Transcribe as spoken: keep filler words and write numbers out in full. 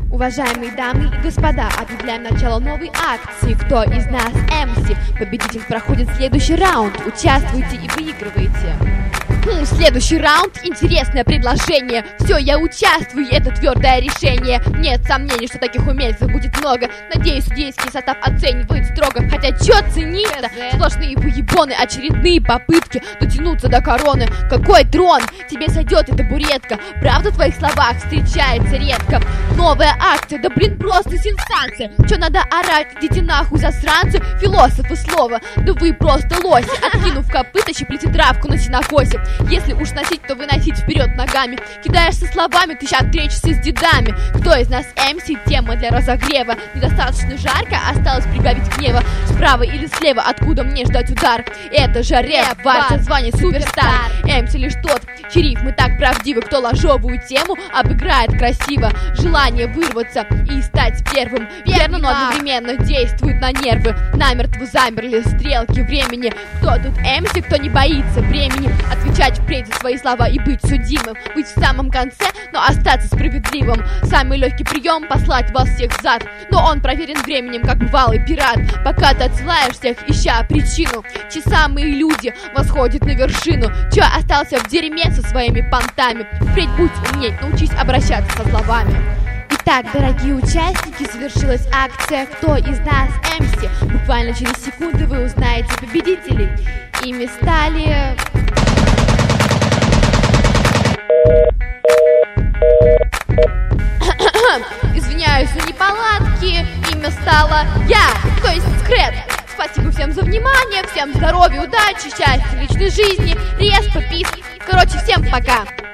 Уважаемые дамы и господа, объявляем начало новой акции. Кто из нас эм си? Победитель проходит следующий раунд. Участвуйте и выигрывайте. Хм, следующий раунд. Интересное предложение. Все, я участвую, это твердое решение. Нет сомнений, что таких умельцев будет много. Надеюсь, судейский состав оценивает строго. Хотя чё ценить-то? Сплошные выебоны, очередные попытки дотянуться до короны. Какой трон? Тебе сойдет и табуретка. Правда в твоих словах встречается редко. Новая акция, да блин, просто сенсация. Чё надо орать? Идите нахуй, засранцы. Философы слова, да вы просто лоси. Откинув копыта, щиплите травку на сенокосе. Если уж носить, то выносить вперед ногами. Кидаешься словами, ты сейчас встретишься с дедами. Кто из нас эм си? Тема для разогрева. Недостаточно жарко, осталось прибавить гнева. Справа или слева, откуда мне ждать удар? Это же рэп, ваше звание суперстар. эм си лишь тот, чьи рифмы так правдивы, кто ложовую тему обыграет красиво. Желание вырваться и стать первым верно, но одновременно действует на нервы. Намертво замерли стрелки времени. Кто тут эм си, кто не боится времени? Отвечать впредь за свои слова и быть судимым. Быть в самом конце, но остаться справедливым. Самый легкий прием — послать вас всех в зад. Но он проверен временем, как бывалый пират. Пока ты отсылаешь всех, ища причину. Чьи самые люди восходят на вершину. Чё остался в дерьме со своими понтами? Впредь будь умней, научись обращаться со словами. Итак, дорогие участники, завершилась акция «Кто из нас эм си?». Буквально через секунду вы узнаете победителей. Ими стали... Извиняюсь за неполадки, имя стало я, то есть Скрэт. Спасибо всем за внимание, всем здоровья, удачи, счастья, личной жизни, респа, пис. Короче, всем пока.